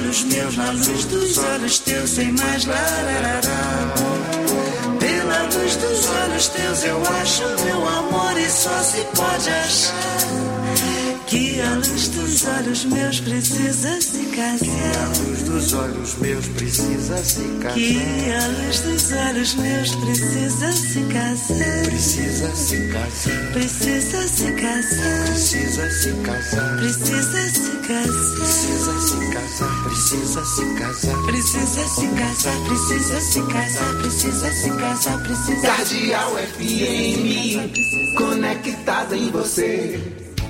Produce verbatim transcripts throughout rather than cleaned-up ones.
olhos meus, na luz dos olhos teus, sem mais lararará. Pela luz dos olhos teus eu acho meu amor, e só se pode achar que a luz dos olhos meus precisa se casar. Que a luz dos olhos meus precisa se casar. Que a luz dos olhos meus precisa se casar. Precisa se casar. Precisa se casar. Precisa se casar. Precisa se casar. Precisa se casar. Precisa se casar. Precisa se casar. Precisa se casar. Precisa se casar. Precisa. Cardeal F M, conectada em você.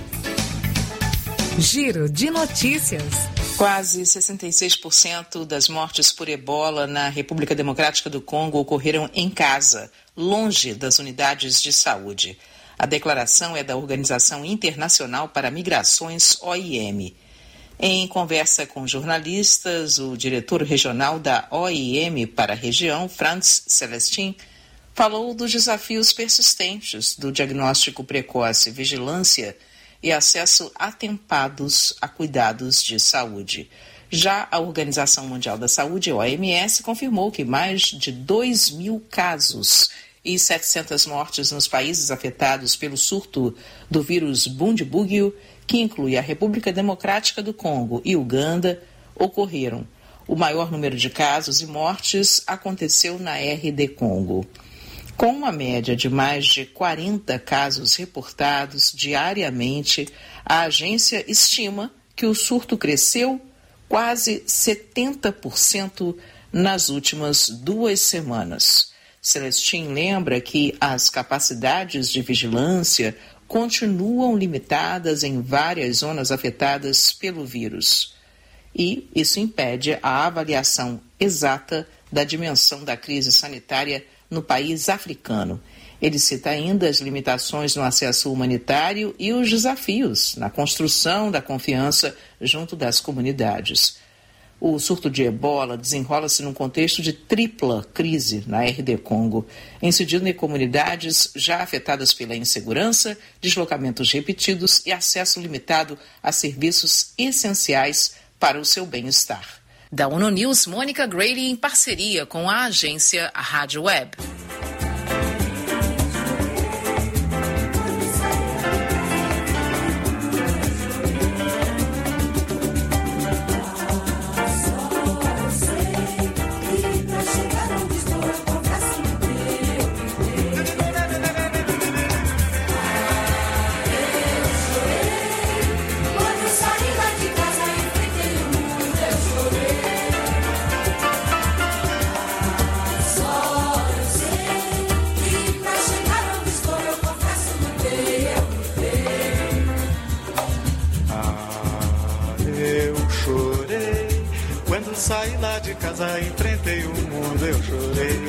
Giro de notícias. Quase sessenta e seis por cento das mortes por ebola na República Democrática do Congo ocorreram em casa, longe das unidades de saúde. A declaração é da Organização Internacional para Migrações, O I M. Em conversa com jornalistas, o diretor regional da O I M para a região, Franz Celestin, falou dos desafios persistentes do diagnóstico precoce, vigilância e acesso atempados a cuidados de saúde. Já a Organização Mundial da Saúde, O M S, confirmou que mais de dois mil casos e setecentas mortes nos países afetados pelo surto do vírus Bundibugyo, que inclui a República Democrática do Congo e Uganda, ocorreram. O maior número de casos e mortes aconteceu na R D Congo. Com uma média de mais de quarenta casos reportados diariamente, a agência estima que o surto cresceu quase setenta por cento nas últimas duas semanas. Celestin lembra que as capacidades de vigilância continuam limitadas em várias zonas afetadas pelo vírus. E isso impede a avaliação exata da dimensão da crise sanitária no país africano. Ele cita ainda as limitações no acesso humanitário e os desafios na construção da confiança junto das comunidades. O surto de ebola desenrola-se num contexto de tripla crise na R D Congo, incidindo em comunidades já afetadas pela insegurança, deslocamentos repetidos e acesso limitado a serviços essenciais para o seu bem-estar. Da ONU News, Mônica Grady em parceria com a agência Rádio Web. Saí lá de casa, enfrentei o mundo, eu chorei.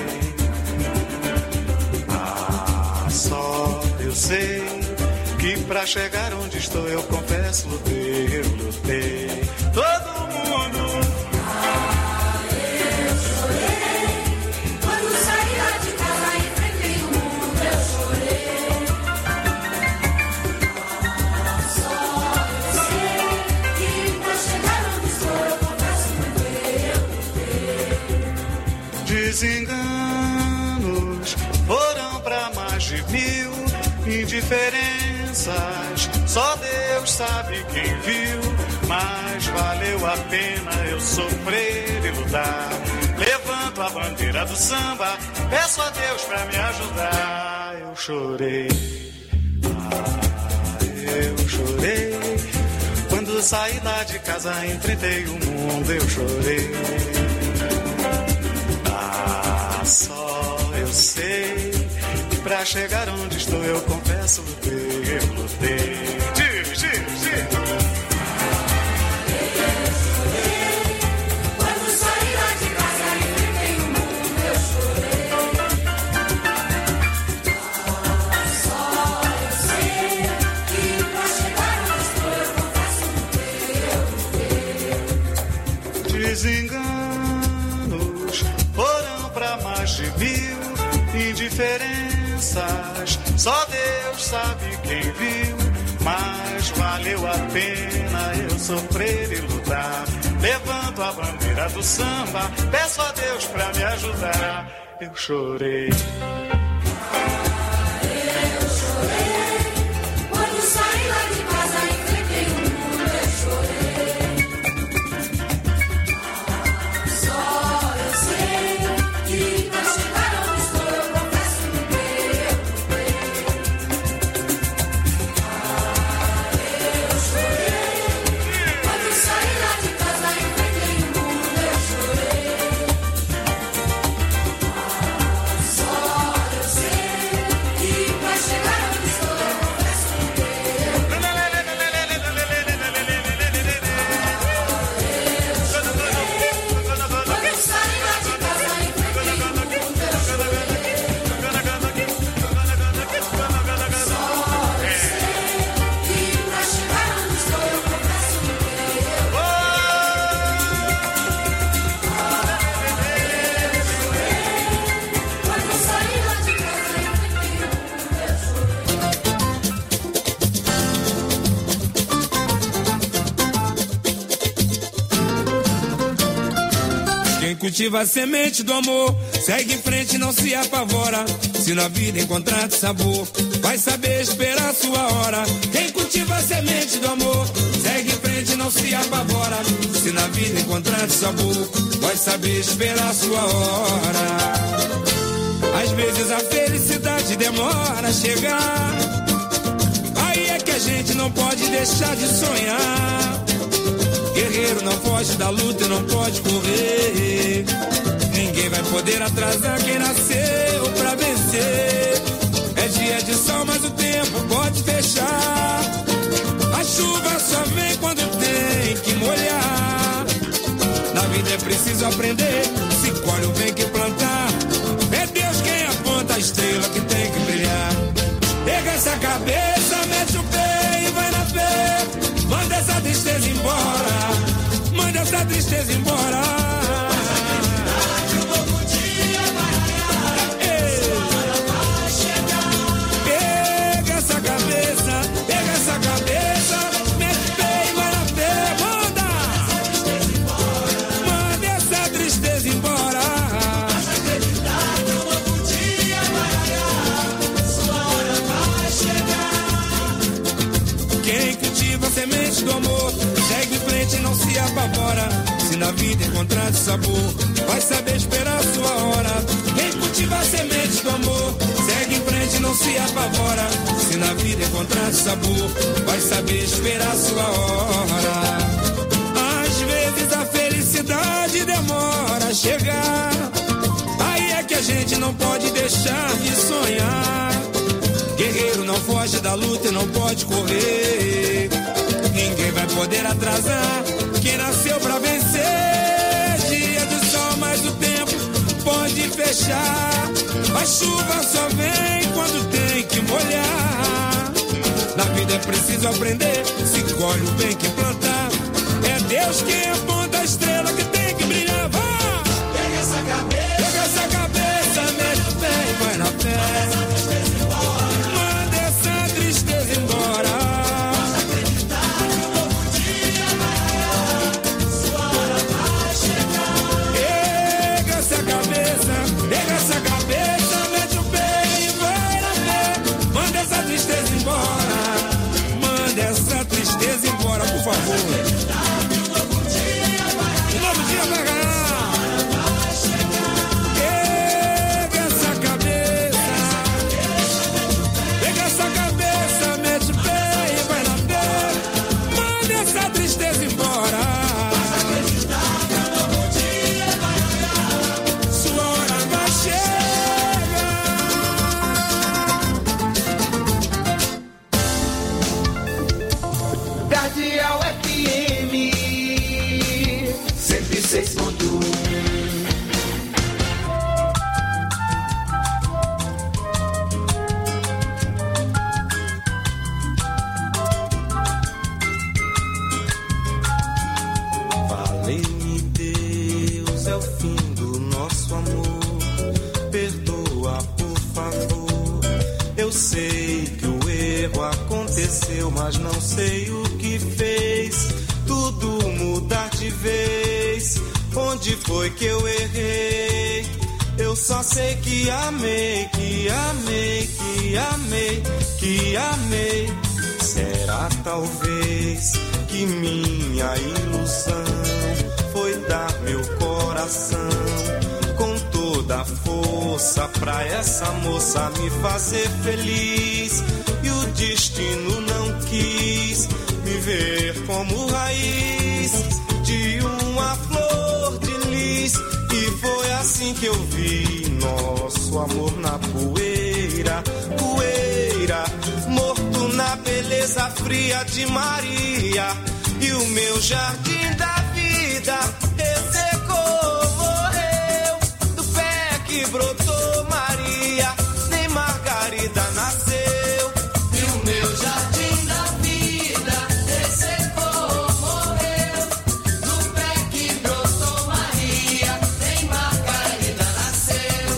Ah, só eu sei que pra chegar onde estou, eu confesso, lutei, eu lutei. Todo mundo. Ah, eu chorei. Quando saí lá de casa, enfrentei o mundo, eu chorei. Ah, só eu sei que pra chegar onde estou, eu confesso, desenganos foram pra mais de mil indiferenças. Só Deus sabe quem viu, mas valeu a pena eu sofrer e lutar. Levanto a bandeira do samba, peço a Deus pra me ajudar. Eu chorei, ah, eu chorei. Quando saí lá de casa, enfrentei o mundo, eu chorei. Só eu sei que pra chegar onde estou, eu confesso, lutei, eu lutei. Diz, diz, diz. Eu chorei. Quando saí lá de casa, enfrentei o mundo, eu chorei. Ah, só eu sei que pra chegar onde estou, eu confesso, lutei, eu lutei. Desenganos foram pra mais de mil indiferenças. Só Deus sabe quem viu, mas valeu a pena eu sofrer e lutar. levanto a bandeira do samba, peço a Deus pra me ajudar. Eu chorei. Eu chorei, quando saí lá de casa, enfrentei o mundo, eu chorei. Só eu sei que pra chegar onde estou, eu confesso que eu Eu chorei, quando saí lá de casa, enfrentei o mundo, eu chorei. Só eu sei que pra chegar onde estou, eu confesso que eu Quando saí lá de casa, enfrentei o mundo, eu chorei. Só eu sei que pra chegar onde estou, eu confesso que Quando saí lá de casa, enfrentei o mundo, eu Quem cultiva a semente do amor, segue em frente e não se apavora. Se na vida encontrar sabor, vai saber esperar sua hora. Quem cultiva a semente do amor, segue em frente e não se apavora. Se na vida encontrar sabor, vai saber esperar sua hora. Às vezes a felicidade demora a chegar. Aí é que a gente não pode deixar de sonhar. Guerreiro não foge da luta e não pode correr. Ninguém vai poder atrasar quem nasceu pra vencer. É dia de sol, mas o tempo pode fechar. A chuva só vem quando tem que molhar. Na vida é preciso aprender. Se colhe o bem que plantar. É Deus quem aponta a estrela que tem que brilhar. Pega essa cabeça, mete o pé e vai na fé. Manda essa tristeza embora. Manda essa tristeza embora. Pega essa cabeça, pega essa cabeça, mete o pé e vai na fé. Manda. Manda essa tristeza embora. Quem cultiva a semente do amor, segue em frente e não se apavora. Se na vida encontrar sabor, vai saber esperar sua hora. Quem cultiva a semente do amor, segue em frente e não se apavora. Se na vida encontrar sabor, vai saber esperar sua hora. Às vezes a felicidade demora a chegar. Aí é que a gente não pode deixar de sonhar. Guerreiro não foge da luta e não pode correr. Ninguém vai poder atrasar quem nasceu pra vencer. Dia de sol, mas o tempo pode fechar. A chuva só vem quando tem que molhar. Na vida é preciso aprender. Se colhe o bem que plantar. É Deus quem aponta a estrela que tem que brilhar. Vá! Pega essa cabeça, pega essa cabeça, mete o pé e vai na fé. Manda essa tristeza embora. Pega essa cabeça, pega essa cabeça, mete o pé e vai na fé. Manda essa tristeza embora. Manda essa tristeza embora, por favor. Um novo dia vai ganhar. Pega essa cabeça, pega essa cabeça, mete o pé e vai na fé. Manda essa tristeza embora. Sua hora vai chegar. Cardeal F M cento e seis ponto um. Valei-me Deus, é o fim do nosso amor. Perdoa, por favor. Eu sei que o erro aconteceu, mas não sei o que fez tudo mudar de de vez. Onde foi que eu errei? Eu só sei que amei, que amei, que amei, que amei. Será talvez que minha ilusão foi dar meu coração com toda a força pra essa moça me fazer feliz. E o destino não quis me ver como raiz de uma flor de lis. E foi assim que eu vi nosso amor na poeira, poeira, morto na beleza fria de Maria. E o meu jardim da vida ressecou, morreu do pé que brotou Maria, nem Margarida nasceu. E o meu jardim da vida ressecou, morreu do pé que brotou Maria, nem Margarida nasceu.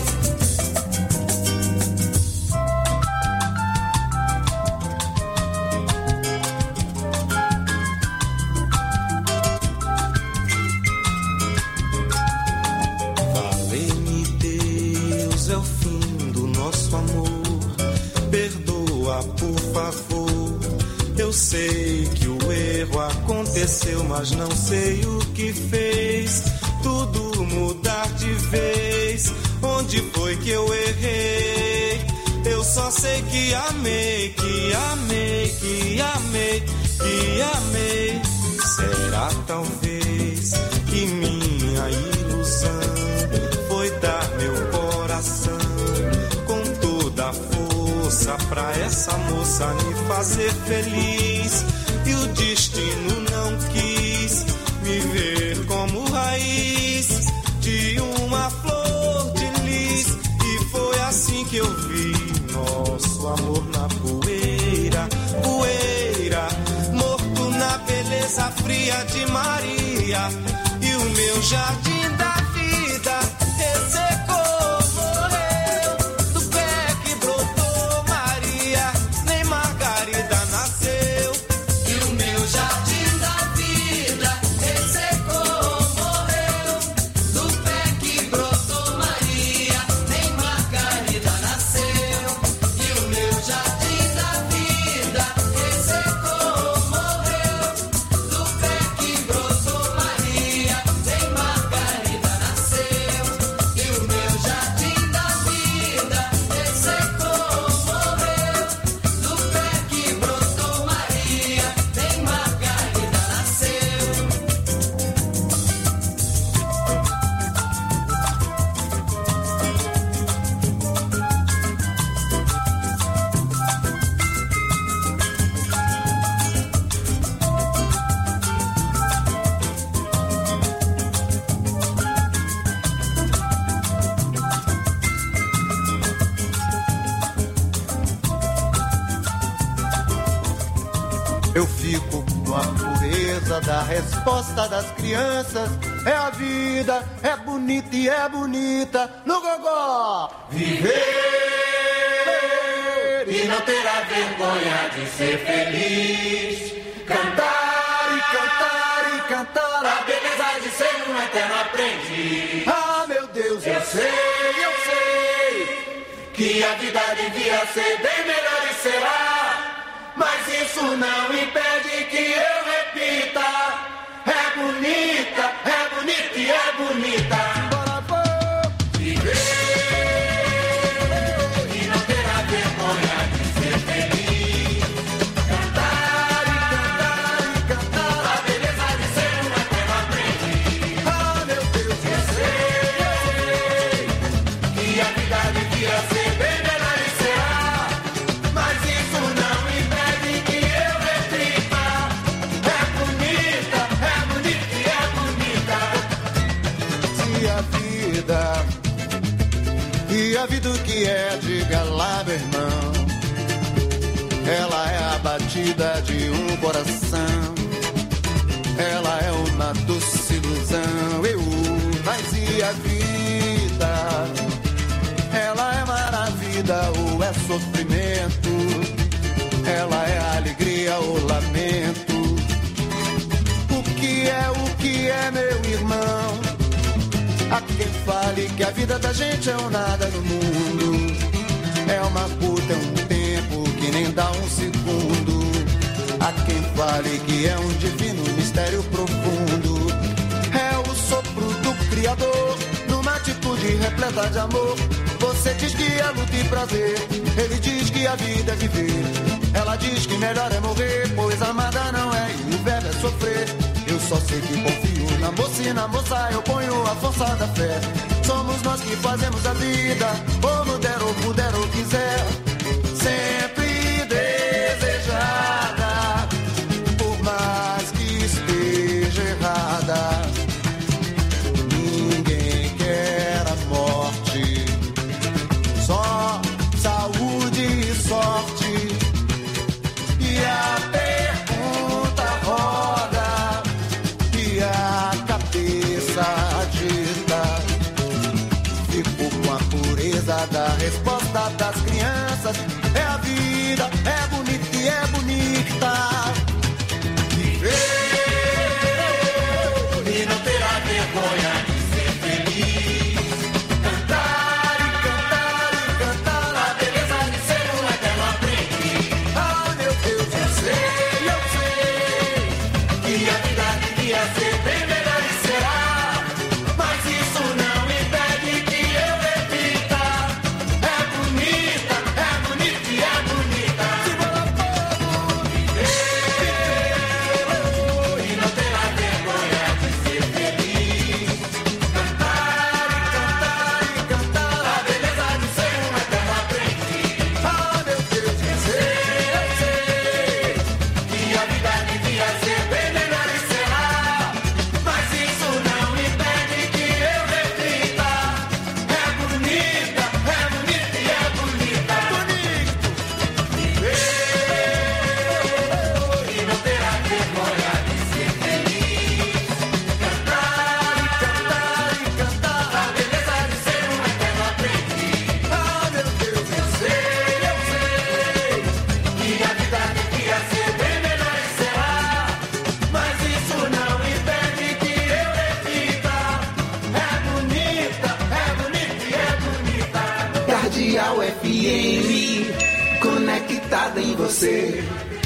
Vale-me Deus, é o fim do nosso amor. Perdoa, por favor. Eu sei que o erro aconteceu, mas não sei o que fez tudo mudar de vez. Onde foi que eu errei? Eu só sei que amei, que amei, que amei, que amei. Será talvez que minha ilusão foi dar meu coração com toda a força pra essa moça me fazer feliz. E o destino não quis me ver como raiz de uma flor de lis. E foi assim que eu vi nosso amor na poeira, poeira, morto na beleza fria de Maria. E o meu jardim da vida ressecou, morreu do pé que brotou Maria, nem Margarida nasceu. E o meu jardim da vida ressecou, morreu do pé que brotou Maria, nem Margarida nasceu. E o meu jardim da vida ressecou, morreu do pé que brotou Maria, nem Margarida nasceu. E o meu jardim da vida ressecou, morreu do pé que brotou Maria, nem Margarida nasceu. Eu fico com a pureza da resposta das crianças. É a vida, é bonita e é bonita. No gogó! Viver e não ter a vergonha de ser feliz. Cantar e cantar e cantar a beleza de ser um eterno aprendiz. Ah, meu Deus, eu sei, eu sei que a vida devia ser bem melhor e será. Mas isso não impede que eu repita. É bonita, é bonita e é bonita. Bora, vou viver e não ter a vergonha de ser feliz. Cantar e cantar e cantar a beleza de ser um eterno aprendiz. Ah, meu Deus, eu sei, eu sei que a vida devia ser bem melhor e será. Mas isso não impede que eu repita. É bonita, é bonita e é bonita. Se a vida, e a vida o que é, diga lá, meu irmão. Ela é a batida de um coração. Ela é uma doce ilusão. Eu, mas e a vida? Ela é maravilha ou é sofrimento? Ela é alegria ou lamento? O que é, o que é fale que a vida da gente é um nada no mundo. É uma puta, é um tempo que nem dá um segundo. Há quem fale que é um divino mistério profundo. É o sopro do Criador, numa atitude repleta de amor. Você diz que é luta e prazer, ele diz que a vida é viver. Ela diz que melhor é morrer, pois amada não é e o verbo é sofrer. Eu só sei que confio na moça e na moça eu ponho a força da fé. Somos nós que fazemos a vida, como der ou puder ou quiser. Sempre desejada, por mais que esteja errada. Ninguém quer a morte, só saúde e sorte. E a pergunta roda e a cabeça agita. Fico com a pureza da resposta das crianças. É a vida, é bonita e é bonita. Viver e não ter a vergonha de ser feliz. Cantar e cantar e cantar a beleza de ser um eterno aprendiz. Ah, meu Deus, eu sei, eu sei que a vida devia ser bem melhor e será. Mas isso não impede que eu repita. É bonita, é bonita e é bonita. Se bola fogo, viver e não ter a vergonha de ser feliz. Cantar e cantar e cantar a beleza de ser um eterno aprendiz. Ah, meu Deus, eu sei, eu sei que a vida devia ser bem melhor e será. Mas isso não impede que eu repita. É bonita, é bonita e é bonita. Bonito, viver e não ter a vergonha de ser feliz. Cantar e cantar e cantar a beleza de ser um eterno aprendiz. Ah, meu Deus, eu sei, eu sei que a vida devia ser bem melhor e será. Mas isso não impede que eu repita. É bonita, é bonita e é bonita. Cardeal F M, conectada em você.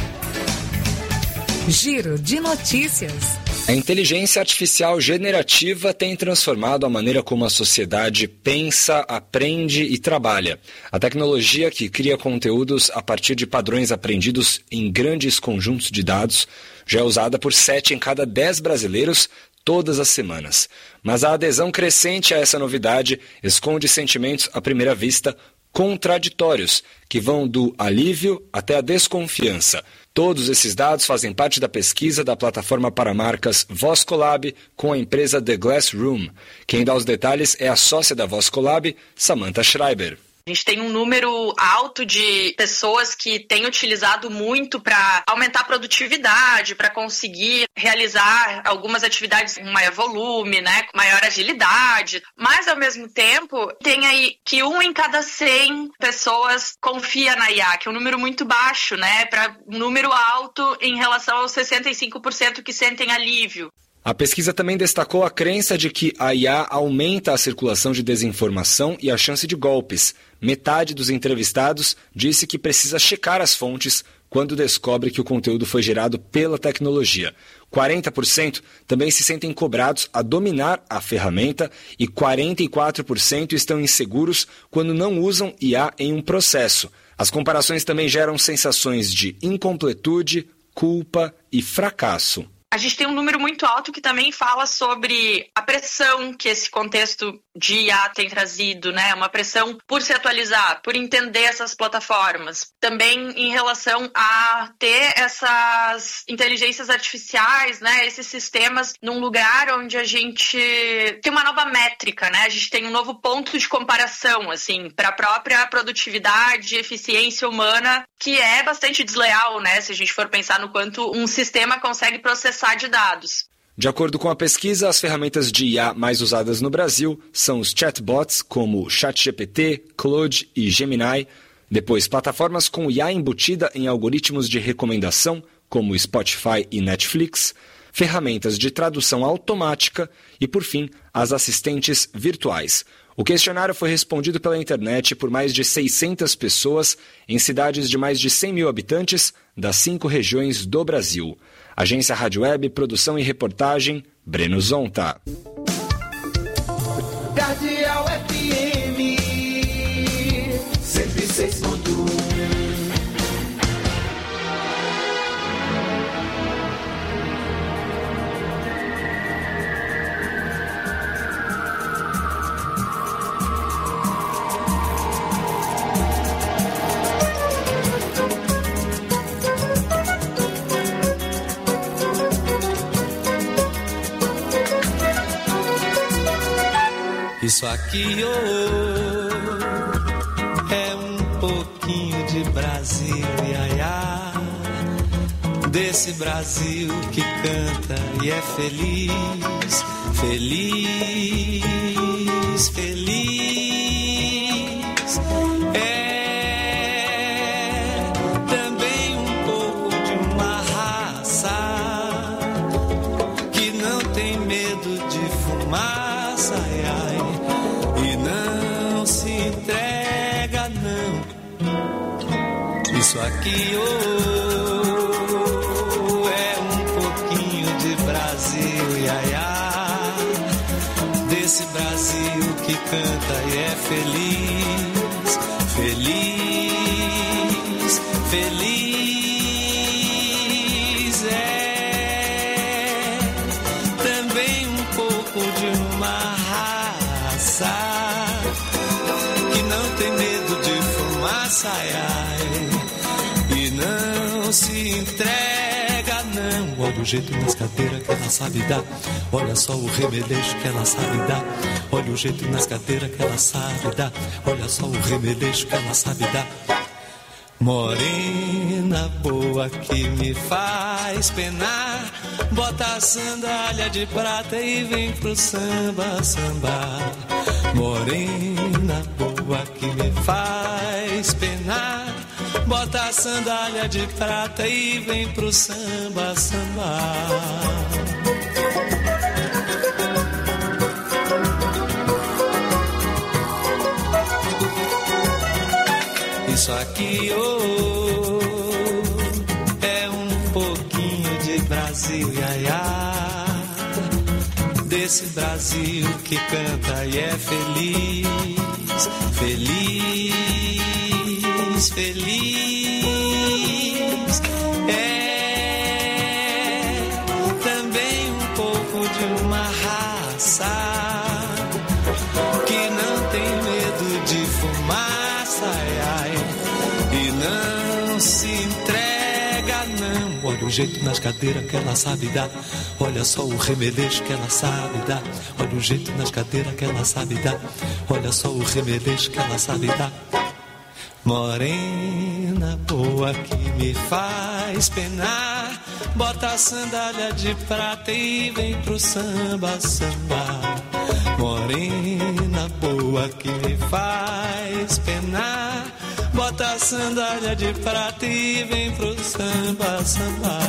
Giro de notícias. A inteligência artificial generativa tem transformado a maneira como a sociedade pensa, aprende e trabalha. A tecnologia que cria conteúdos a partir de padrões aprendidos em grandes conjuntos de dados já é usada por sete em cada dez brasileiros todas as semanas. Mas a adesão crescente a essa novidade esconde sentimentos à primeira vista contraditórios, que vão do alívio até a desconfiança. Todos esses dados fazem parte da pesquisa da plataforma para marcas VozCollab com a empresa The Glass Room. Quem dá os detalhes é a sócia da VozCollab, Samantha Schreiber. A gente tem um número alto de pessoas que têm utilizado muito para aumentar a produtividade, para conseguir realizar algumas atividades com maior volume, né, com maior agilidade. Mas, ao mesmo tempo, tem aí que um em cada cem pessoas confia na I A, que é um número muito baixo, né, para um número alto em relação aos sessenta e cinco por cento que sentem alívio. A pesquisa também destacou a crença de que a I A aumenta a circulação de desinformação e a chance de golpes. Metade dos entrevistados disse que precisa checar as fontes quando descobre que o conteúdo foi gerado pela tecnologia. quarenta por cento também se sentem cobrados a dominar a ferramenta e quarenta e quatro por cento estão inseguros quando não usam I A em um processo. As comparações também geram sensações de incompletude, culpa e fracasso. A gente tem um número muito alto que também fala sobre a pressão que esse contexto de I A tem trazido, né? Uma pressão por se atualizar, por entender essas plataformas. Também em relação a ter essas inteligências artificiais, né? Esses sistemas num lugar onde a gente tem uma nova métrica, né? A gente tem um novo ponto de comparação, assim, para a própria produtividade e eficiência humana, que é bastante desleal, né? Se a gente for pensar no quanto um sistema consegue processar de dados. De acordo com a pesquisa, as ferramentas de I A mais usadas no Brasil são os chatbots como ChatGPT, Claude e Gemini, depois plataformas com I A embutida em algoritmos de recomendação como Spotify e Netflix, ferramentas de tradução automática e, por fim, as assistentes virtuais. O questionário foi respondido pela internet por mais de seiscentas pessoas em cidades de mais de cem mil habitantes das cinco regiões do Brasil. Agência Rádio Web, produção e reportagem, Breno Zonta. Cardeal F M cento e seis ponto um. Isso aqui oh, é um pouquinho de Brasil, iaiá, desse Brasil que canta e é feliz, feliz, feliz. É também um pouco de uma raça que não tem medo de fumaça, ai, ai. E não se entrega, não. Isso aqui oh, é um pouquinho de Brasil, iaiá, desse Brasil que canta e é feliz, feliz, feliz. É também um pouco de uma raça que não tem medo de fumaça, ai, ai, e não se entrega, não. Olha o jeito nas cadeiras que ela sabe dar, olha só o remeleixo que ela sabe dar. Olha o jeito nas cadeiras que ela sabe dar, olha só o remeleixo que ela sabe dar. Morena boa que me faz penar, bota a sandália de prata e vem pro samba, samba. Morena boa que me faz penar, bota a sandália de prata e vem pro samba, samba. Isso aqui oh, é um pouquinho de Brasil, iaiá, desse Brasil que canta e é feliz, feliz, feliz. É também um pouco de uma raça que não tem medo de fumaça, ai, ai, e não se entrega, não. Olha o jeito nas cadeiras que ela sabe dar, olha só o remeleixo que ela sabe dar. Olha o jeito nas cadeiras que ela sabe dar, olha só o remeleixo que ela sabe dar. Morena boa que me faz penar, bota a sandália de prata e vem pro samba, samba. Morena boa que me faz penar, bota a sandália de prata e vem pro samba, samba.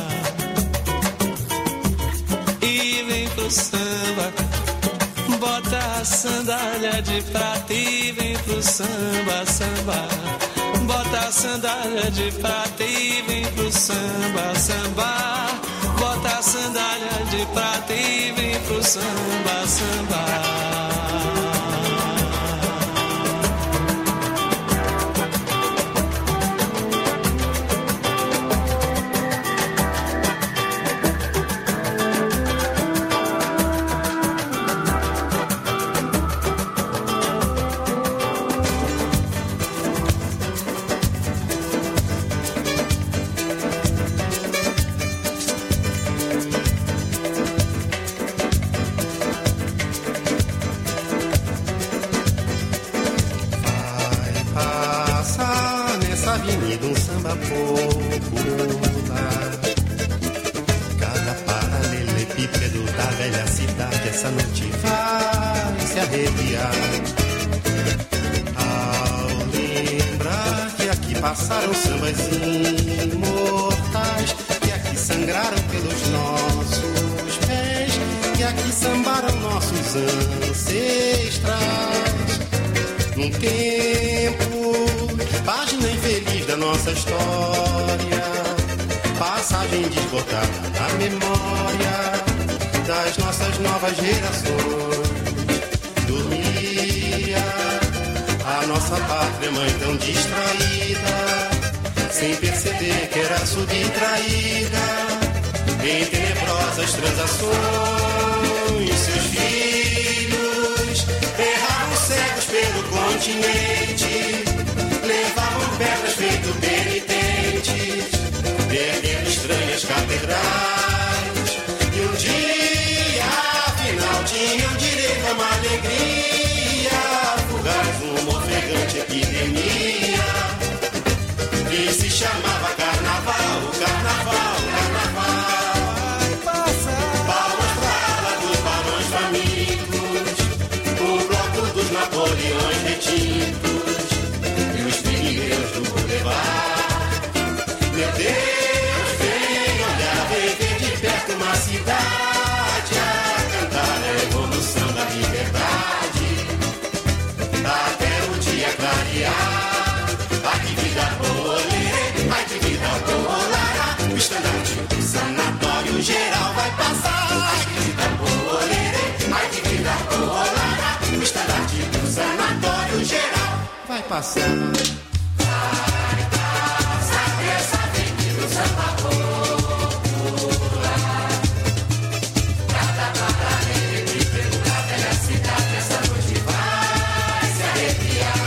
E vem pro samba, bota a sandália de prata e vem pro samba, samba. Bota a sandália de prata e vem pro samba, samba. Bota a sandália de prata e vem pro samba, samba. Avenida um samba popular. Cada paralelepípedo da velha cidade essa noite vai se arrepiar. Ao lembrar que aqui passaram sambas imortais, que aqui sangraram pelos nossos que aqui sambaram nossos ancestrais. Num tempo, página infeliz da nossa história, passagem desbotada na memória das nossas novas gerações. Dormia a nossa pátria mãe tão distraída, sem perceber que era subtraída em tenebrosas transações. Seus filhos erravam cegos pelo continente, levavam pedras feito penitentes, perdendo estranhas catedrais. E um dia, afinal, tinham direito a uma alegria fugaz, uma ofegante epidemia que se chamava carnaval, carnaval, carnaval. Palmas pra ala dos barões famintos, o bloco dos Napoleões retintos e os pirineus do Boulevard. Meu Deus, vem olhar, vem ver de perto uma cidade a cantar a evolução da liberdade, até o dia clarear. Ai que vida boa, ai que vida boa, o estandarte do sanatório geral vai passar. Ai que vida boa, ai que vida boa, o estandarte do sanatório geral vai passar. Vai passar essa avenida do samba popular. Cada paralelo e pela velha cidade, essa noite vai se arrepiar.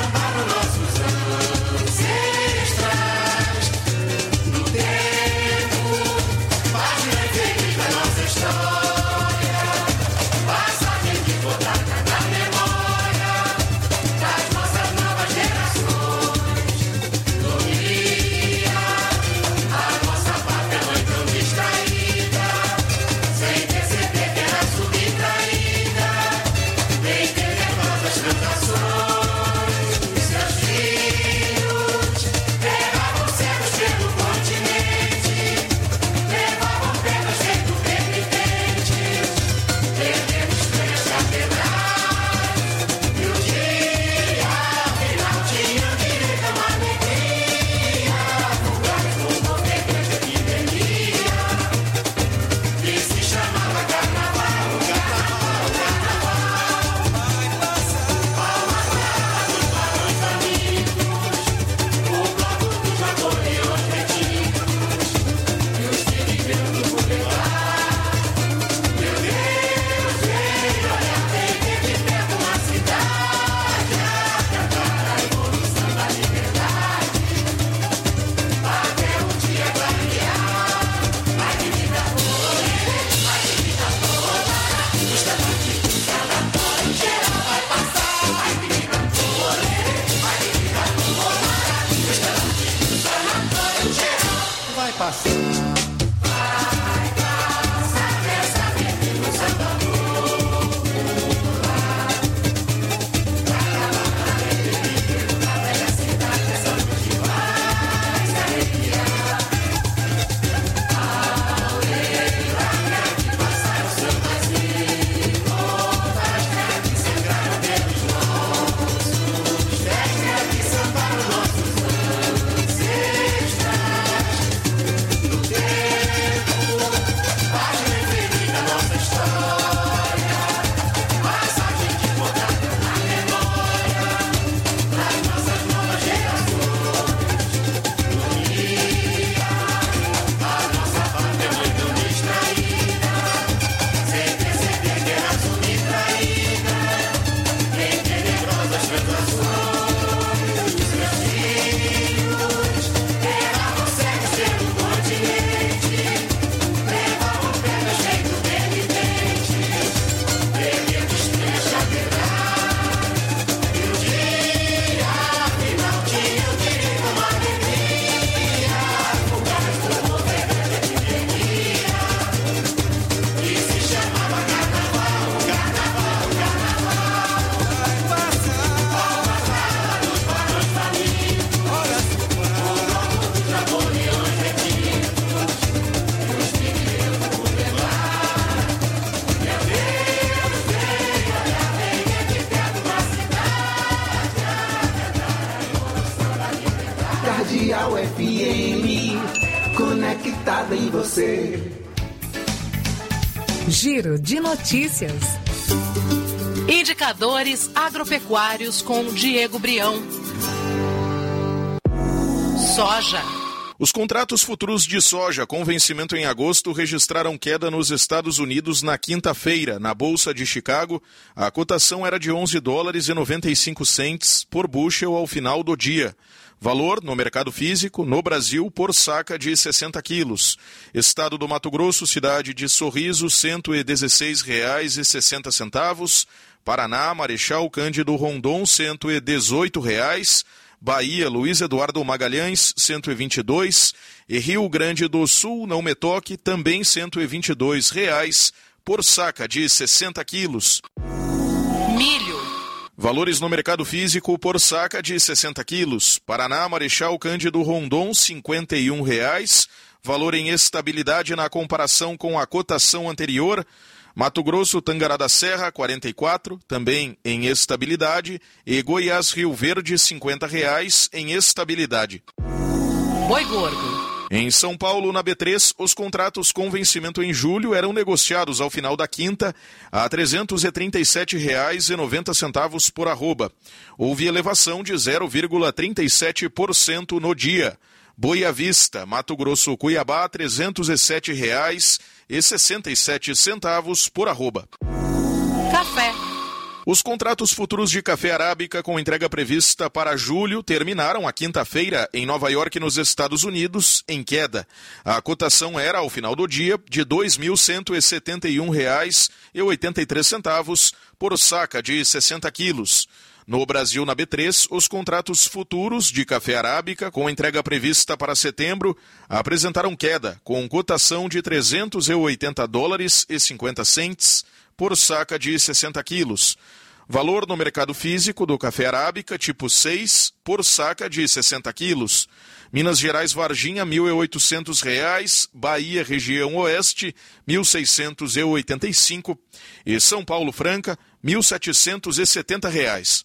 Tempo Radial F M, conectada em você. Giro de notícias. Indicadores agropecuários com Diego Brião. Soja. Os contratos futuros de soja com vencimento em agosto registraram queda nos Estados Unidos na quinta-feira. Na Bolsa de Chicago, a cotação era de onze dólares e noventa e cinco centavos por bushel ao final do dia. Valor no mercado físico, no Brasil, por saca de sessenta quilos. Estado do Mato Grosso, cidade de Sorriso, cento e dezesseis reais e sessenta centavos. Paraná, Marechal Cândido Rondon, cento e dezoito reais. Bahia, Luiz Eduardo Magalhães, cento e vinte e dois. E Rio Grande do Sul, não me toque, também cento e vinte e dois reais por saca de sessenta quilos. Milho. Valores no mercado físico por saca de sessenta quilos. Paraná, Marechal Cândido Rondon, cinquenta e um reais. Valor em estabilidade na comparação com a cotação anterior. Mato Grosso, Tangará da Serra, quarenta e quatro, também em estabilidade. E Goiás, Rio Verde, cinquenta reais em estabilidade. Boi gordo. Em São Paulo, na B três, os contratos com vencimento em julho eram negociados ao final da quinta a trezentos e trinta e sete reais e noventa centavos por arroba. Houve elevação de zero vírgula trinta e sete por cento no dia. Boi à vista, Mato Grosso, Cuiabá, trezentos e sete reais e sessenta e sete centavos por arroba. Café. Os contratos futuros de café arábica com entrega prevista para julho terminaram a quinta-feira em Nova York, nos Estados Unidos, em queda. A cotação era, ao final do dia, de dois mil cento e setenta e um reais e oitenta e três centavos por saca de sessenta quilos. No Brasil, na B três, os contratos futuros de café arábica, com entrega prevista para setembro, apresentaram queda, com cotação de trezentos e oitenta dólares e cinquenta centavos por saca de sessenta quilos. Valor no mercado físico do café arábica tipo seis por saca de sessenta quilos. Minas Gerais, Varginha, mil e oitocentos reais. Bahia, região oeste, mil seiscentos e oitenta e cinco. E São Paulo, Franca, mil setecentos e setenta reais.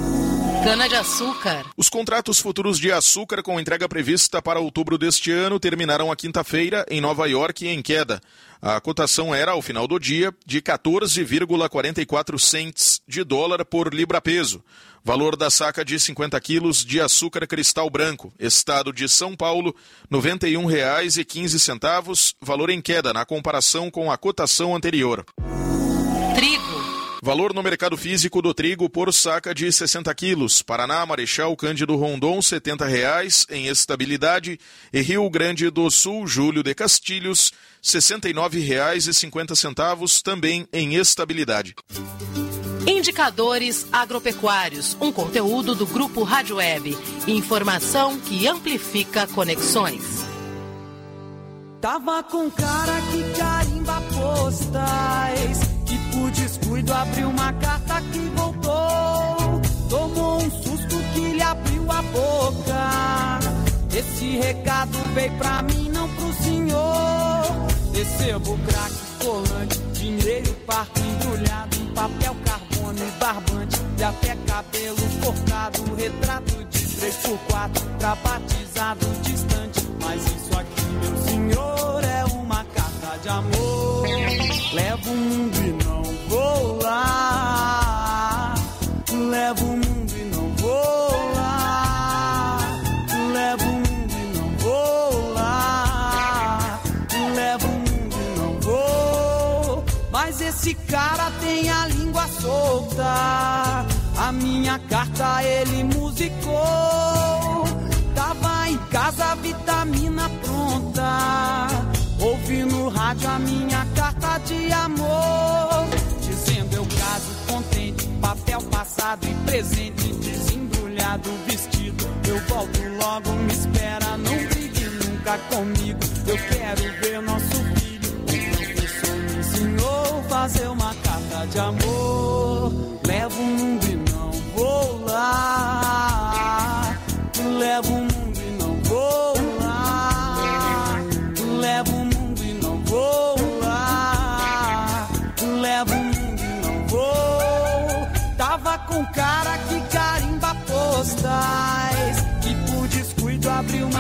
Cana-de-açúcar. Os contratos futuros de açúcar com entrega prevista para outubro deste ano terminaram a quinta-feira em Nova York em queda. A cotação era, ao final do dia, de quatorze vírgula quarenta e quatro centavos de dólar por libra-peso. Valor da saca de cinquenta quilos de açúcar cristal branco, estado de São Paulo, noventa e um reais e quinze centavos, valor em queda na comparação com a cotação anterior. Trigo. Valor no mercado físico do trigo por saca de sessenta quilos. Paraná, Marechal Cândido Rondon, setenta reais em estabilidade. E Rio Grande do Sul, Júlio de Castilhos, sessenta e nove reais e cinquenta centavos, também em estabilidade. Indicadores agropecuários, um conteúdo do Grupo Rádio Web. Informação que amplifica conexões. Tava com cara que carimba postais, que por descuido abriu uma carta que voltou. Tomou um susto que lhe abriu a boca. Esse recado veio pra mim, não pro senhor. Recebo crack, colante, dinheiro parto embrulhado em papel, carbono e barbante, e até cabelo cortado, retrato de três por quatro, pra batizado distante. Mas isso aqui, meu senhor, é uma carta de amor. Levo o mundo e não vou lá. Levo o mundo e não vou lá. Levo o mundo e não vou lá. Levo o mundo e não vou. Mas esse cara tem a língua solta. A minha carta ele musicou. Tava em casa, vitamina pronta. Ouvi no rádio a minha carta de amor, dizendo eu caso contente, papel passado e presente, desembrulhado vestido. Eu volto logo, me espera, não brigue nunca comigo. Eu quero ver nosso filho. O professor me ensinou a fazer uma carta de amor. Levo o mundo e não vou lá. Levo o mundo e não vou lá. Levo o mundo e não vou lá. Levo o mundo e não vou. Tava com cara que carimba postais, que por descuido abriu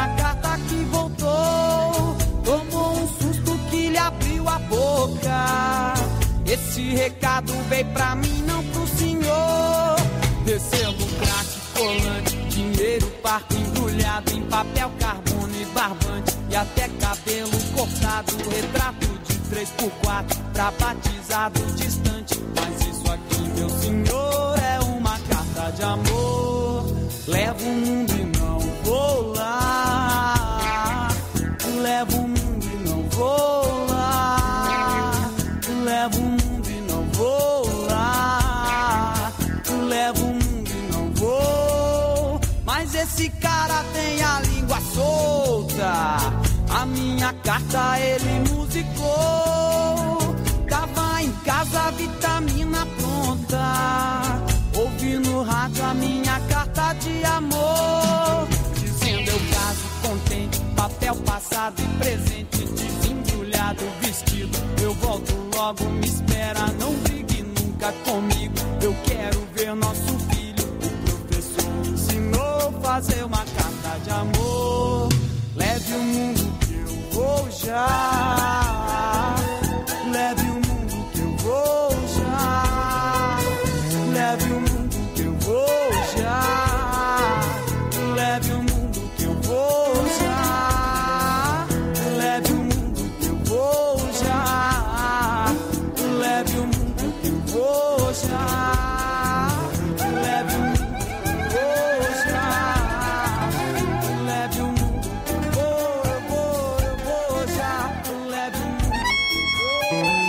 voltou. Tomou um susto que lhe abriu a boca. Esse recado veio pra mim, não pro senhor. Descendo crack, colante, dinheiro parto embrulhado em papel, carbono e barbante, e até cabelo cortado, retrato de três por quatro pra batizado distante. Mas isso aqui, meu senhor, é uma carta de amor. Levo o mundo e não vou lá. Levo o mundo e não vou lá. Levo o mundo e não vou lá. Levo o mundo e não vou. Mas esse cara tem a língua solta. A minha carta ele musicou. Tava em casa, vitamina pronta. Ouvi no rádio a minha carta de amor. Dizendo eu caso contente, papel passado e presente, desembrulhado, vestido. Eu volto logo, me espera, não brigue nunca comigo. Eu quero ver nosso filho. O professor ensinou a fazer uma carta de amor. Leve o mundo que eu vou já. Leve o mundo que eu vou já. Leve o mundo que eu vou já. Leve o mundo que eu vou já. Leve o mundo que eu vou já. Leve o mundo que eu vou já. Leve o mundo que eu vou já. Leve o mundo que eu vou, eu vou, eu vou já. Leve o mundo que eu vou.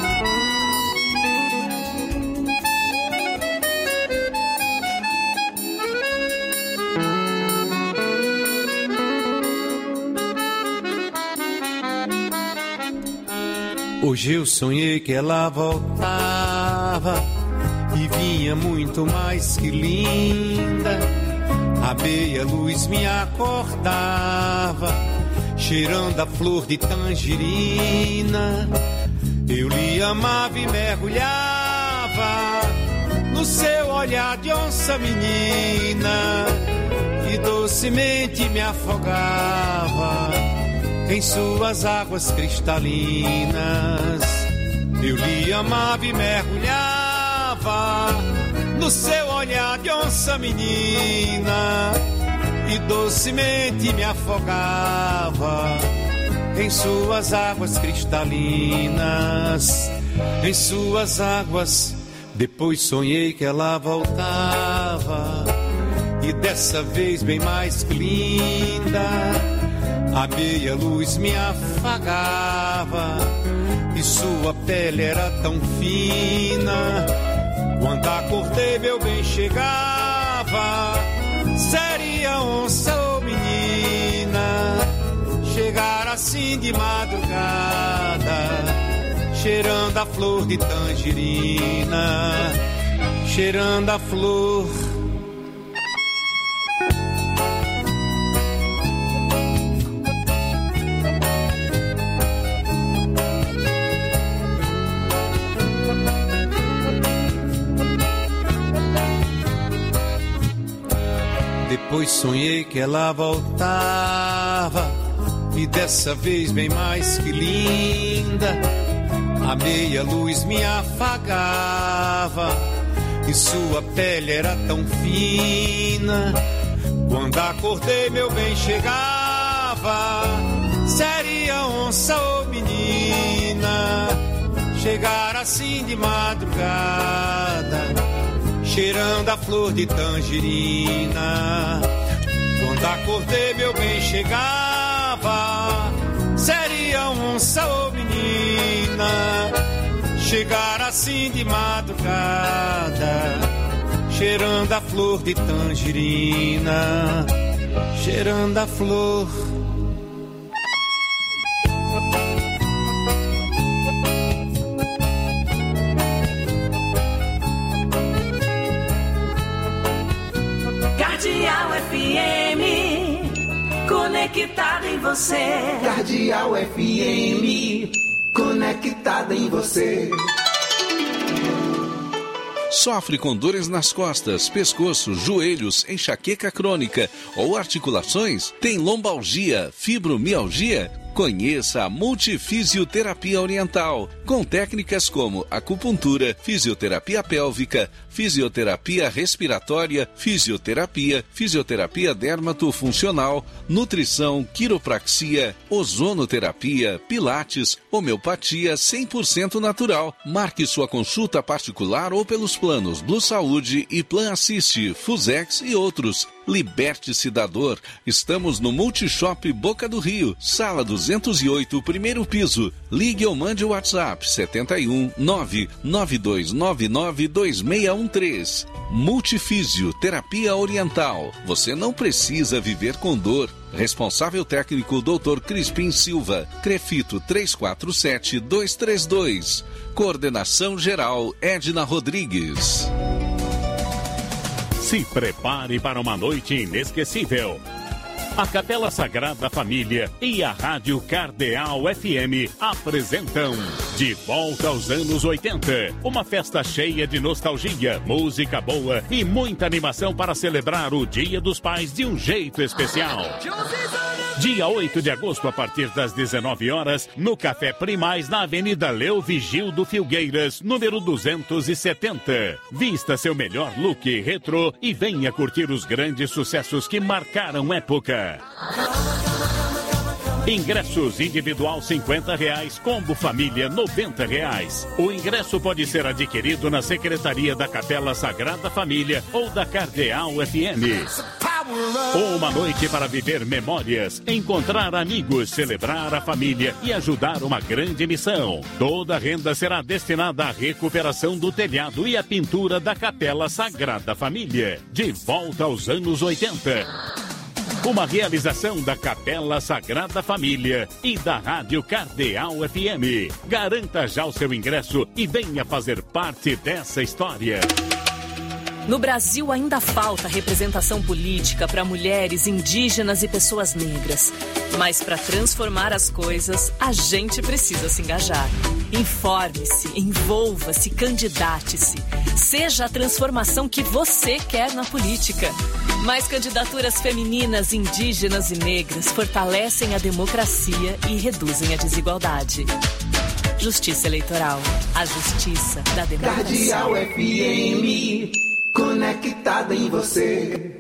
Hoje eu sonhei que ela voltava e vinha muito mais que linda. A meia-luz me acordava, cheirando a flor de tangerina. Eu lhe amava e mergulhava no seu olhar de onça menina, e docemente me afogava em suas águas cristalinas. Eu lhe amava e mergulhava no seu olhar de onça menina, e docemente me afogava em suas águas cristalinas. Em suas águas. Depois sonhei que ela voltava, e dessa vez bem mais que linda. A meia luz me afagava e sua pele era tão fina. Quando acordei meu bem chegava, seria onça ou menina. Chegar assim de madrugada, cheirando a flor de tangerina, cheirando a flor. Depois sonhei que ela voltava, e dessa vez bem mais que linda. A meia luz me afagava e sua pele era tão fina. Quando acordei meu bem chegava, seria onça ou menina. Chegar assim de madrugada, cheirando a flor de tangerina. Quando acordei meu bem chegava, seria onça ou menina. Chegar assim de madrugada, cheirando a flor de tangerina, cheirando a flor. Cardeal F M, conectada em você. Cardeal F M, conectada em você. Sofre com dores nas costas, pescoço, joelhos, enxaqueca crônica ou articulações? Tem lombalgia, fibromialgia? Conheça a Multifisioterapia Oriental, com técnicas como acupuntura, fisioterapia pélvica, fisioterapia respiratória, fisioterapia, fisioterapia dermatofuncional, nutrição, quiropraxia, ozonoterapia, pilates, homeopatia cem por cento natural. Marque sua consulta particular ou pelos planos Blue Saúde e Plan Assist, Fusex e outros. Liberte-se da dor. Estamos no Multishop Boca do Rio, sala duzentos e oito, primeiro piso. Ligue ou mande o WhatsApp sete um nove nove dois nove nove dois seis um três. Multifísio Terapia Oriental. Você não precisa viver com dor. Responsável técnico doutor Crispim Silva. Crefito três quatro sete dois três dois. Coordenação geral Edna Rodrigues. Se prepare para uma noite inesquecível. A Capela Sagrada Família e a Rádio Cardeal F M apresentam De Volta aos Anos oitenta. Uma festa cheia de nostalgia, música boa e muita animação para celebrar o Dia dos Pais de um jeito especial. Dia oito de agosto, a partir das dezenove horas, no Café Primais, na Avenida Leo Vigildo Filgueiras, número duzentos e setenta. Vista seu melhor look retrô e venha curtir os grandes sucessos que marcaram época. Ingressos individual cinquenta reais, combo família noventa reais. O ingresso pode ser adquirido na Secretaria da Capela Sagrada Família ou da Cardeal F M. Uma noite para viver memórias, encontrar amigos, celebrar a família e ajudar uma grande missão. Toda a renda será destinada à recuperação do telhado e à pintura da Capela Sagrada Família. De volta aos anos oitenta. Uma realização da Capela Sagrada Família e da Rádio Cardeal F M. Garanta já o seu ingresso e venha fazer parte dessa história. No Brasil ainda falta representação política para mulheres, indígenas e pessoas negras. Mas para transformar as coisas, a gente precisa se engajar. Informe-se, envolva-se, candidate-se. Seja a transformação que você quer na política. Mais candidaturas femininas, indígenas e negras fortalecem a democracia e reduzem a desigualdade. Justiça Eleitoral. A justiça da democracia. Cardeal F M, conectada em você.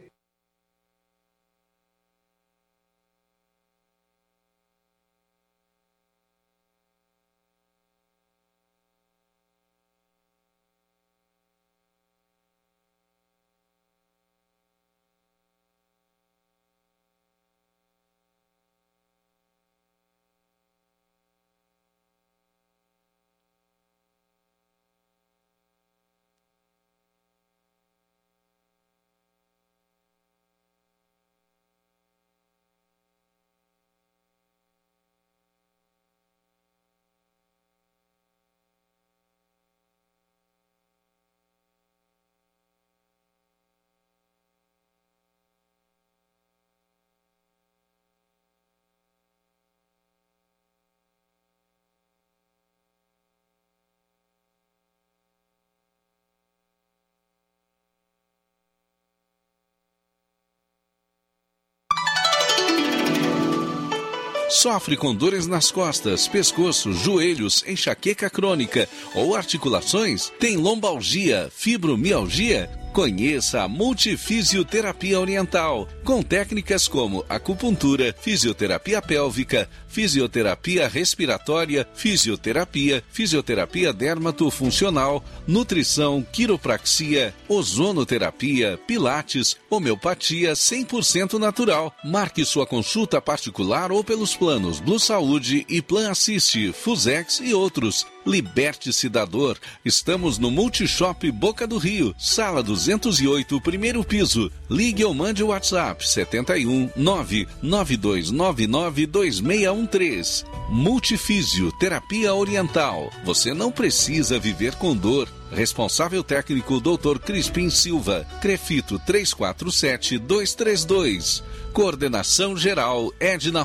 Sofre com dores nas costas, pescoço, joelhos, enxaqueca crônica ou articulações? Tem lombalgia, fibromialgia? Conheça a Multifisioterapia Oriental, com técnicas como acupuntura, fisioterapia pélvica, fisioterapia respiratória, fisioterapia, fisioterapia dermatofuncional, nutrição, quiropraxia, ozonoterapia, pilates, homeopatia cem por cento natural. Marque sua consulta particular ou pelos planos Blue Saúde e Plan Assist, Fusex e outros. Liberte-se da dor. Estamos no Multishop Boca do Rio, sala duzentos e oito, primeiro piso. Ligue ou mande o WhatsApp sete um nove nove dois nove nove dois seis um três. Multifísio Terapia Oriental. Você não precisa viver com dor. Responsável técnico doutor Crispim Silva. Crefito três quatro sete dois três dois. Coordenação geral Edna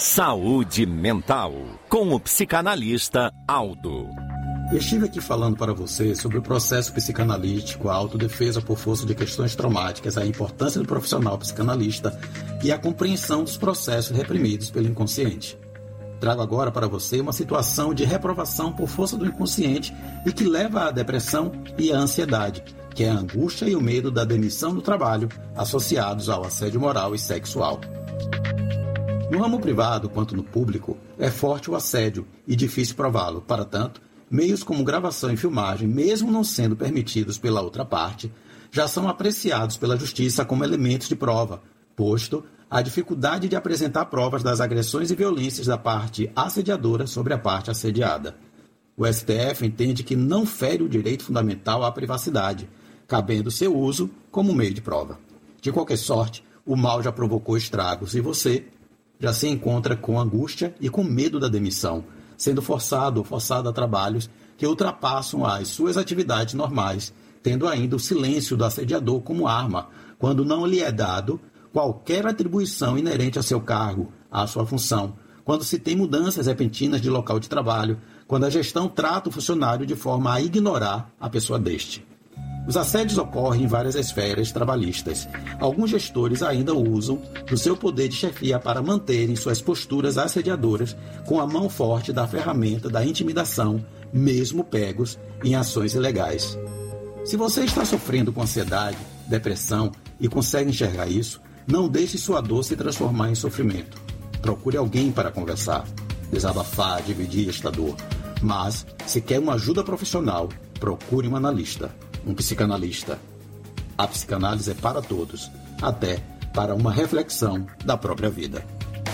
Saúde Mental, com o psicanalista Aldo. Eu estive aqui falando para você sobre o processo psicanalítico, a autodefesa por força de questões traumáticas, a importância do profissional psicanalista e a compreensão dos processos reprimidos pelo inconsciente. Trago agora para você uma situação de reprovação por força do inconsciente e que leva à depressão e à ansiedade, que é a angústia e o medo da demissão do trabalho associados ao assédio moral e sexual. No ramo privado quanto no público, é forte o assédio e difícil prová-lo. Para tanto, meios como gravação e filmagem, mesmo não sendo permitidos pela outra parte, já são apreciados pela justiça como elementos de prova, posto a dificuldade de apresentar provas das agressões e violências da parte assediadora sobre a parte assediada. O S T F entende que não fere o direito fundamental à privacidade, cabendo seu uso como meio de prova. De qualquer sorte, o mal já provocou estragos e você já se encontra com angústia e com medo da demissão, sendo forçado ou forçada a trabalhos que ultrapassam as suas atividades normais, tendo ainda o silêncio do assediador como arma, quando não lhe é dado qualquer atribuição inerente a seu cargo, à sua função, quando se tem mudanças repentinas de local de trabalho, quando a gestão trata o funcionário de forma a ignorar a pessoa deste. Os assédios ocorrem em várias esferas trabalhistas. Alguns gestores ainda usam do seu poder de chefia para manterem suas posturas assediadoras com a mão forte da ferramenta da intimidação, mesmo pegos em ações ilegais. Se você está sofrendo com ansiedade, depressão e consegue enxergar isso, não deixe sua dor se transformar em sofrimento. Procure alguém para conversar, desabafar, dividir esta dor. Mas, se quer uma ajuda profissional, procure um analista. Um psicanalista. A psicanálise é para todos, até para uma reflexão da própria vida.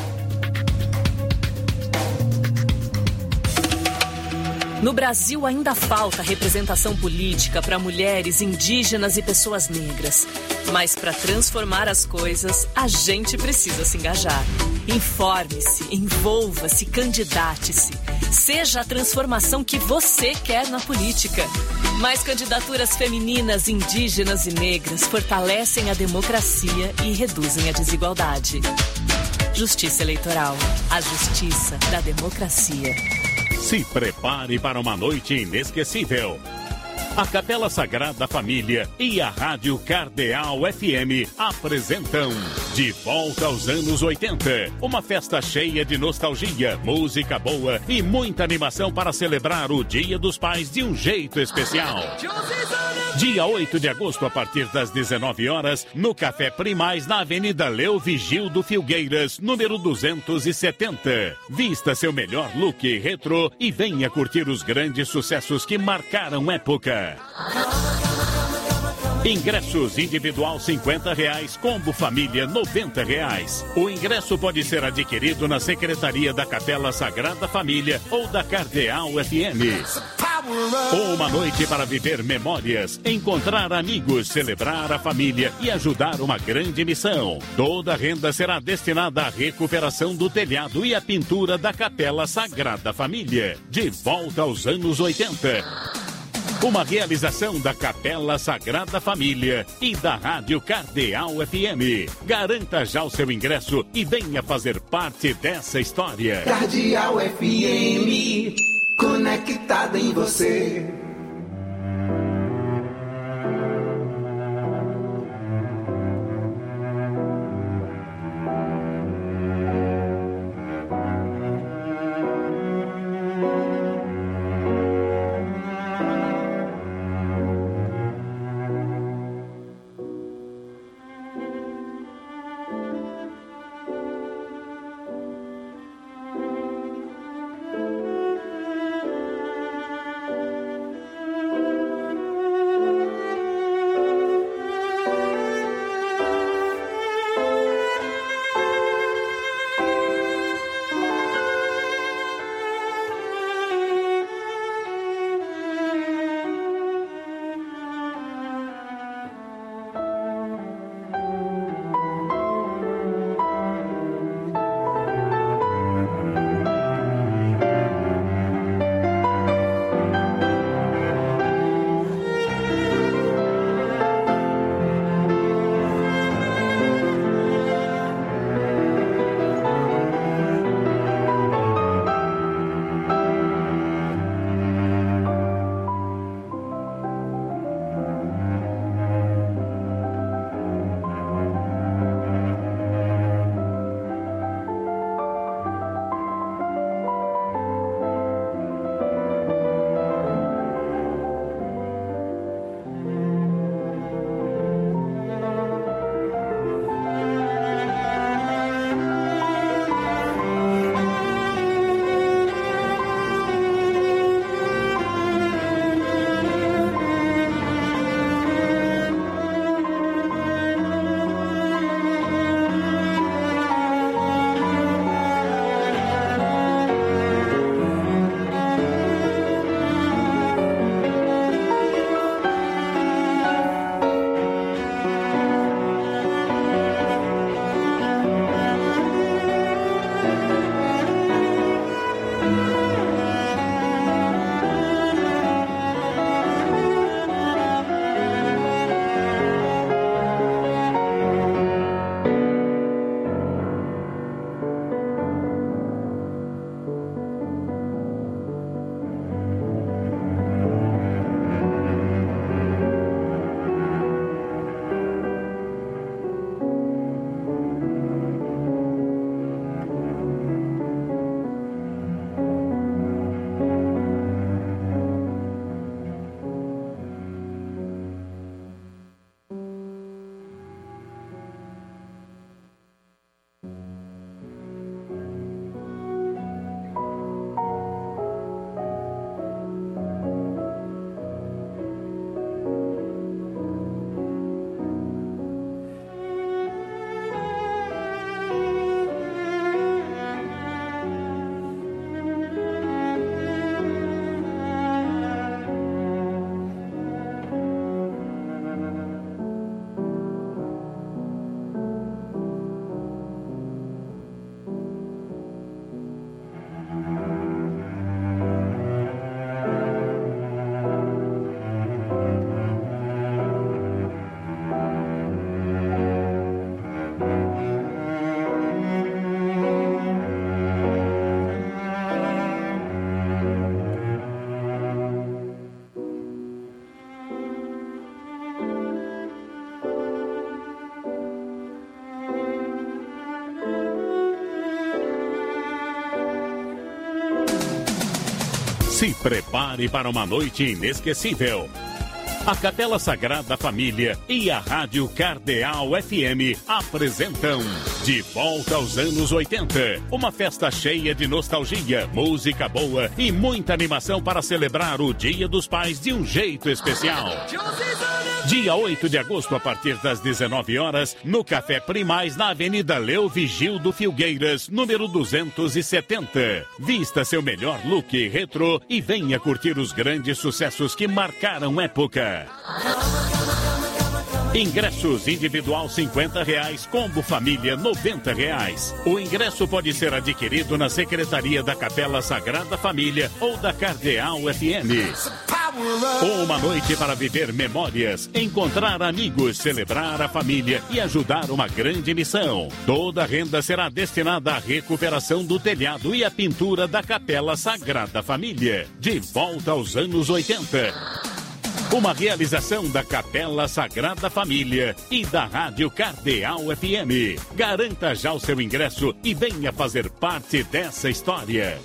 No Brasil ainda falta representação política para mulheres, indígenas e pessoas negras. Mas para transformar as coisas, a gente precisa se engajar. Informe-se, envolva-se, candidate-se. Seja a transformação que você quer na política. Mais candidaturas femininas, indígenas e negras fortalecem a democracia e reduzem a desigualdade. Justiça Eleitoral. A justiça da democracia. Se prepare para uma noite inesquecível. A Capela Sagrada Família e a Rádio Cardeal F M apresentam De Volta aos Anos oitenta. Uma festa cheia de nostalgia, música boa e muita animação para celebrar o Dia dos Pais de um jeito especial. Dia oito de agosto, a partir das dezenove horas, no Café Primaz, na Avenida Leo Vigildo Filgueiras, número duzentos e setenta. Vista seu melhor look retrô e venha curtir os grandes sucessos que marcaram época. Ingressos individual cinquenta reais, combo família noventa reais. O ingresso pode ser adquirido na Secretaria da Capela Sagrada Família ou da Cardeal F M. Uma noite para viver memórias, encontrar amigos, celebrar a família e ajudar uma grande missão. Toda a renda será destinada à recuperação do telhado e à pintura da Capela Sagrada Família. De volta aos anos oitenta. Uma realização da Capela Sagrada Família e da Rádio Cardeal F M. Garanta já o seu ingresso e venha fazer parte dessa história. Cardeal F M, conectada em você. Se prepare para uma noite inesquecível. A Capela Sagrada Família e a Rádio Cardeal F M apresentam De Volta aos Anos oitenta. Uma festa cheia de nostalgia, música boa e muita animação para celebrar o Dia dos Pais de um jeito especial. Dia oito de agosto, a partir das dezenove horas, no Café Primaz, na Avenida Leo Vigildo Filgueiras, número duzentos e setenta. Vista seu melhor look retrô e venha curtir os grandes sucessos que marcaram época. Ingressos individual cinquenta reais, combo família noventa reais. O ingresso pode ser adquirido na Secretaria da Capela Sagrada Família ou da Cardeal F M. Uma noite para viver memórias, encontrar amigos, celebrar a família e ajudar uma grande missão. Toda a renda será destinada à recuperação do telhado e à pintura da Capela Sagrada Família. De volta aos anos oitenta. Uma realização da Capela Sagrada Família e da Rádio Cardeal F M. Garanta já o seu ingresso e venha fazer parte dessa história.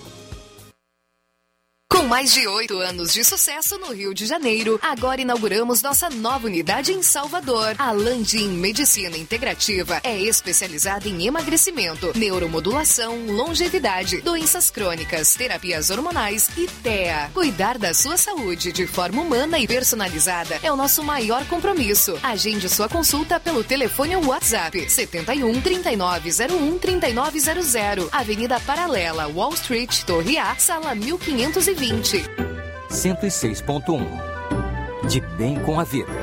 Com mais de oito anos de sucesso no Rio de Janeiro, agora inauguramos nossa nova unidade em Salvador. A Landim Medicina Integrativa é especializada em emagrecimento, neuromodulação, longevidade, doenças crônicas, terapias hormonais e T E A. Cuidar da sua saúde de forma humana e personalizada é o nosso maior compromisso. Agende sua consulta pelo telefone ou WhatsApp setenta e um, trinta e nove zero um, trinta e nove zero zero, Avenida Paralela, Wall Street, Torre A, sala mil quinhentos e vinte. cento e seis ponto um. De bem com a vida.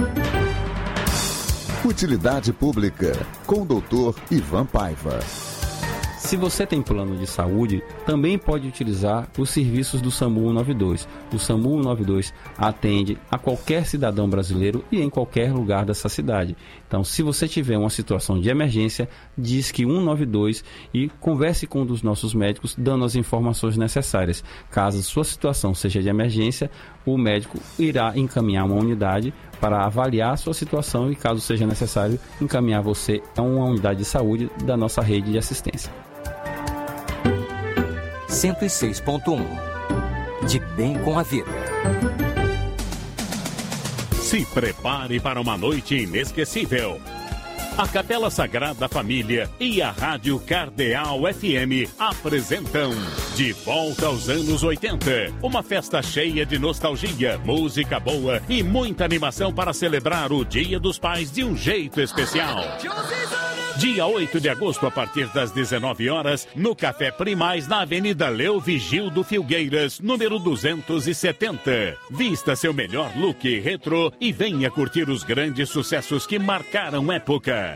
Utilidade Pública, com o doutor Ivan Paiva. Se você tem plano de saúde, também pode utilizar os serviços do SAMU cento e noventa e dois. O SAMU cento e noventa e dois atende a qualquer cidadão brasileiro e em qualquer lugar dessa cidade. Então, se você tiver uma situação de emergência, diz que cento e noventa e dois e converse com um dos nossos médicos, dando as informações necessárias. Caso sua situação seja de emergência, o médico irá encaminhar uma unidade para avaliar a sua situação e, caso seja necessário, encaminhar você a uma unidade de saúde da nossa rede de assistência. cento e seis ponto um. De bem com a vida. Se prepare para uma noite inesquecível. A Capela Sagrada Família e a Rádio Cardeal F M apresentam De Volta aos Anos oitenta. Uma festa cheia de nostalgia, música boa e muita animação para celebrar o Dia dos Pais de um jeito especial. Dia oito de agosto, a partir das dezenove horas, no Café Primaz, na Avenida Leo Vigildo Filgueiras, número duzentos e setenta. Vista seu melhor look retrô e venha curtir os grandes sucessos que marcaram época.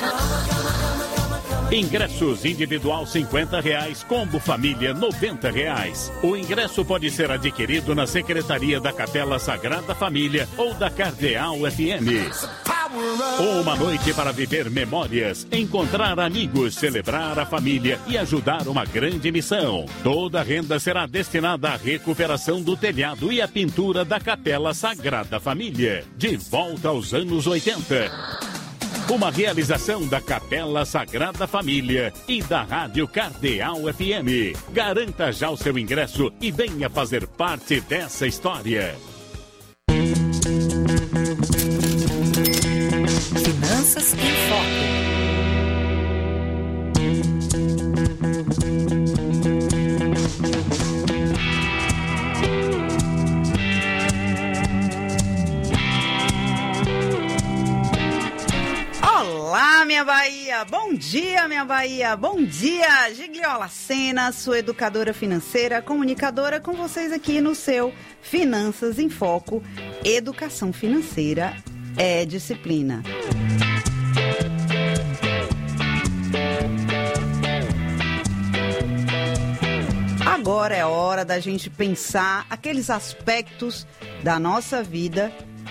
Ingressos individual cinquenta reais, combo família noventa reais. O ingresso pode ser adquirido na Secretaria da Capela Sagrada Família ou da Cardeal F M. Uma noite para viver memórias, encontrar amigos, celebrar a família e ajudar uma grande missão. Toda a renda será destinada à recuperação do telhado e à pintura da Capela Sagrada Família. De volta aos anos oitenta. Uma realização da Capela Sagrada Família e da Rádio Cardeal F M. Garanta já o seu ingresso e venha fazer parte dessa história. Finanças em Foco. Olá, minha Bahia! Bom dia, minha Bahia! Bom dia! Gigliola Sena, sua educadora financeira, comunicadora, com vocês aqui no seu Finanças em Foco. Educação financeira é disciplina. Agora é hora da gente pensar aqueles aspectos da nossa vida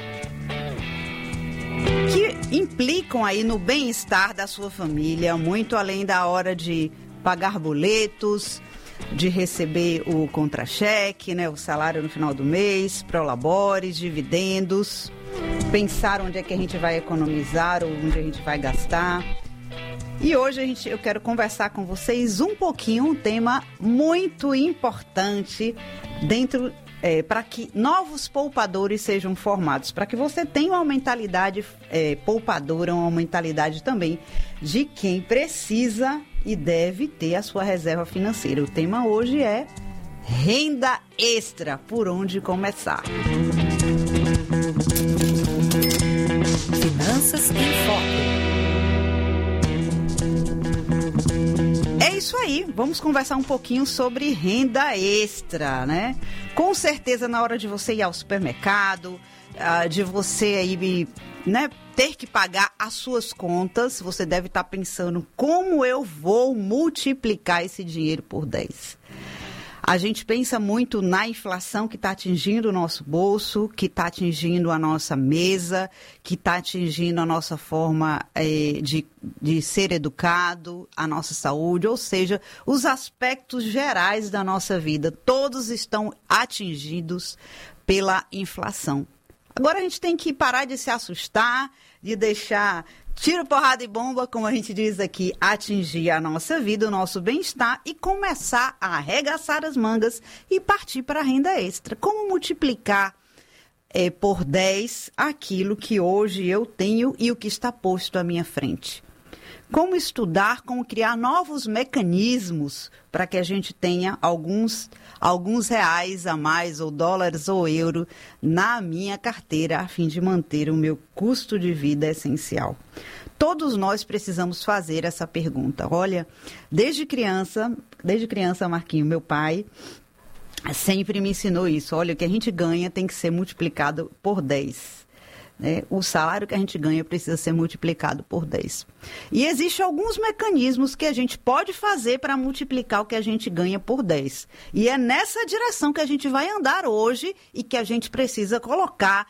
que implicam aí no bem-estar da sua família, muito além da hora de pagar boletos, de receber o contra-cheque, né, o salário no final do mês, prolabores, dividendos, pensar onde é que a gente vai economizar ou onde a gente vai gastar. E hoje a gente, eu quero conversar com vocês um pouquinho, um tema muito importante dentro, é, para que novos poupadores sejam formados, para que você tenha uma mentalidade é, poupadora, uma mentalidade também de quem precisa e deve ter a sua reserva financeira. O tema hoje é renda extra, por onde começar? Finanças em Foco. É isso aí, vamos conversar um pouquinho sobre renda extra, né? Com certeza, na hora de você ir ao supermercado, de você aí, né, ter que pagar as suas contas, você deve estar pensando como eu vou multiplicar esse dinheiro por dez. A gente pensa muito na inflação que está atingindo o nosso bolso, que está atingindo a nossa mesa, que está atingindo a nossa forma eh, de, de ser educado, a nossa saúde, ou seja, os aspectos gerais da nossa vida, todos estão atingidos pela inflação. Agora a gente tem que parar de se assustar, de deixar tiro, porrada e bomba, como a gente diz aqui, atingir a nossa vida, o nosso bem-estar e começar a arregaçar as mangas e partir para a renda extra. Como multiplicar é, por dez aquilo que hoje eu tenho e o que está posto à minha frente? Como estudar, como criar novos mecanismos para que a gente tenha alguns, alguns reais a mais, ou dólares ou euro, na minha carteira, a fim de manter o meu custo de vida essencial. Todos nós precisamos fazer essa pergunta. Olha, desde criança, desde criança, Marquinho, meu pai sempre me ensinou isso. Olha, o que a gente ganha tem que ser multiplicado por dez. Né? O salário que a gente ganha precisa ser multiplicado por dez. E existem alguns mecanismos que a gente pode fazer para multiplicar o que a gente ganha por dez. E é nessa direção que a gente vai andar hoje e que a gente precisa colocar